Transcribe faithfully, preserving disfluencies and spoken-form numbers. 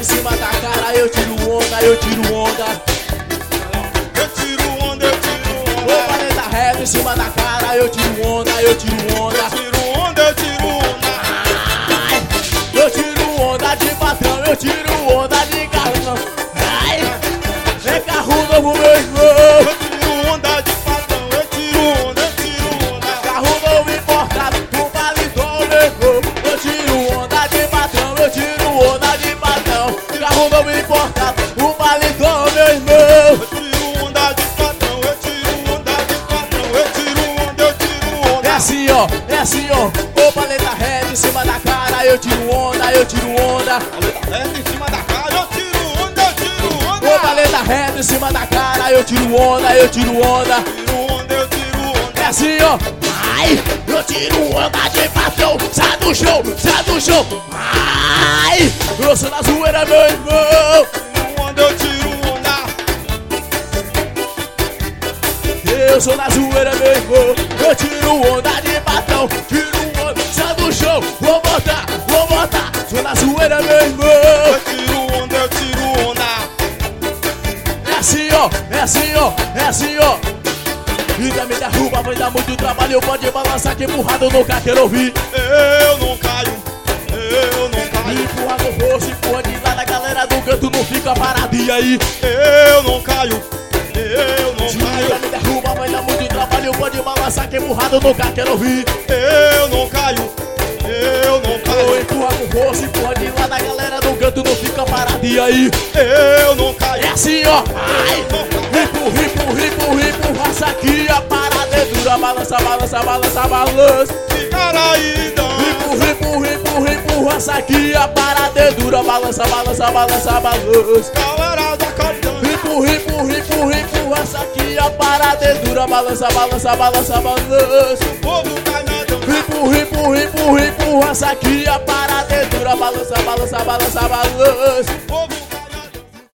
em cima da cara, eu tiro onda, eu tiro onda. Eu tiro onda, eu tiro onda. Ô paleta reta em cima da cara, eu tiro onda, eu tiro onda. Eu tiro onda, eu tiro onda. Ai, eu tiro onda de patrão, eu tiro onda de carro. Ai, é carro novo, meu irmão. Eu tiro onda de patrão, eu tiro onda, eu tiro onda. Carro novo importado, um paletó, meu irmão. Eu tiro onda de patrão, eu tiro onda de patrão. Carro novo importado, um paletó, meu irmão. Eu tiro onda de patrão, eu tiro onda de patrão. Eu tiro onda, eu tiro onda. É assim, ó, é assim, ó. Ô paleta reta em cima da cara, eu tiro onda, eu tiro onda. Paleta reta em cima da cara, eu tiro onda, eu tiro onda. Ô paleta reta em cima da cara, eu tiro onda, eu tiro onda. Tiro onda, eu tiro onda. É assim, ó. Ai, eu tiro onda de patrão. Sai do chão, sai do chão. Ai, eu sou da zoeira, meu irmão. Tiro onda, eu tiro onda. Eu sou da zoeira, meu irmão. Eu tiro onda de patrão. Tiro onda, sai do chão. Vou botar, vou botar. Sou da zoeira, meu irmão. Eu tiro onda, eu tiro onda. É assim, ó, é assim, ó, é assim, ó. Vida me derruba, vai dar muito trabalho. Pode balançar que empurrado eu nunca quero ouvir. Eu não caio, eu não caio. Empurra no rosto, empurra de lá da galera do canto, não fica paradinha aí. Eu não caio, eu não Vida caio. me derruba, vai dar muito trabalho. Pode balançar que empurrado eu nunca quero ouvir. Eu não caio, eu não Ou caio. empurra no rosto, empurra de lá da galera do canto, não fica paradinha aí. Eu não caio. É assim, ó. Ai, empurra, empurra, empurra, empurra essa aqui. A parada é dura, balança, balança, balança, balança. Ficar aí, dão. Empurra, empurra, empurra, empurra essa aqui. A parada é dura, balança, balança, balança, balança. Galera da Caridade. Empurra, empurra, empurra, empurra essa aqui. A parada é dura, balança, balança, balança, balança. O povo cai na dança. Empurra, empurra, empurra, empurra essa aqui. A parada é dura, balança, balança, balança, balança. O povo